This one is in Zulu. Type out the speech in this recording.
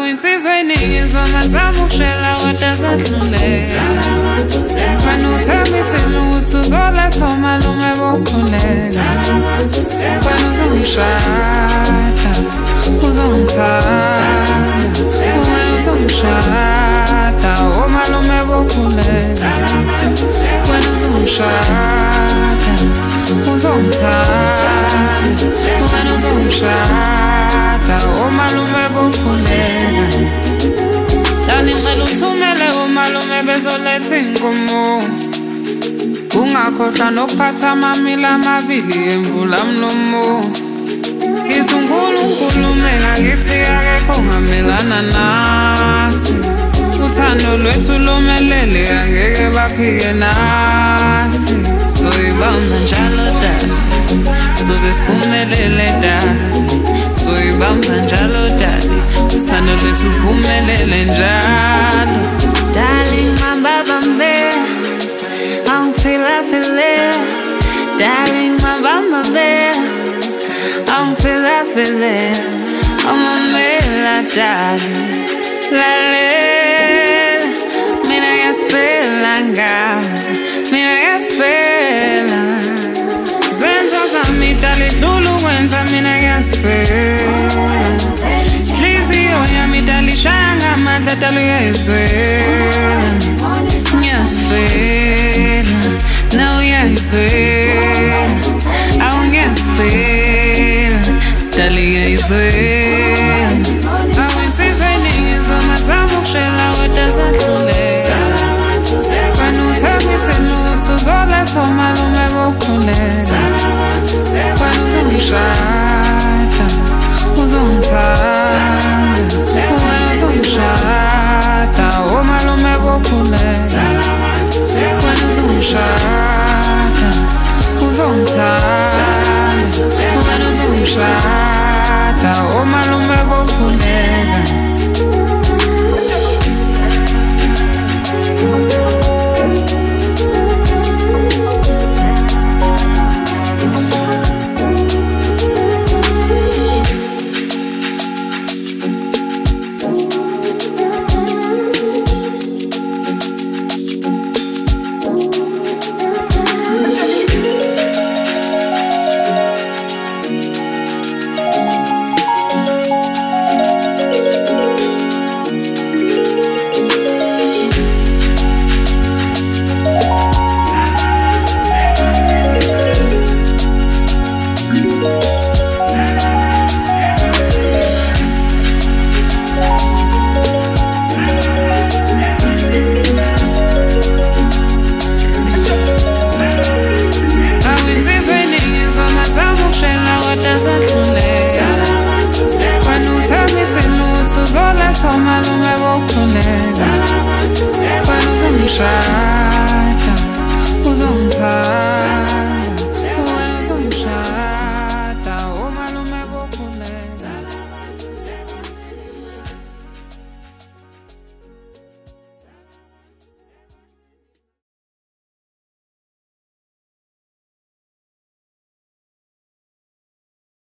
insizwe iningi zomazama ukushela wadazadlulela Wena uthembisile ukuthi uzoletha umalume bokhuleka Wena uzongishada, uzongithanda Wena uzongishada, umalume bokhuleka Wena uzongishada, uzongithanda Wena uzongishada, umalume bokhuleka Dani ngicela uthumele umalume bezoletha inkomo Ungakhohlwa nokuphatha amamila amabili emvula mlomo Ngithi uNkulunkulu ngakithi akekho ngamelana nathi Uthando lwethu lomelele angeke baphike nathi Soyibamba njalo dali Soze siphumelele dali Soyibamba njalo dali Uthando lwethu phumelele njalo Darling mababambe I feel it Darling mabamba be I feel it I'm a mela darling La lela Mina yaspela ngami Mina yaspela Zenzo zami dali dlulu wenza mina yaspela Hlizio yami dali shaya ngamandla dali uyayizwela Ngiyaspela Na uyayizwela Awu ngiyaspela Dali uyayizwela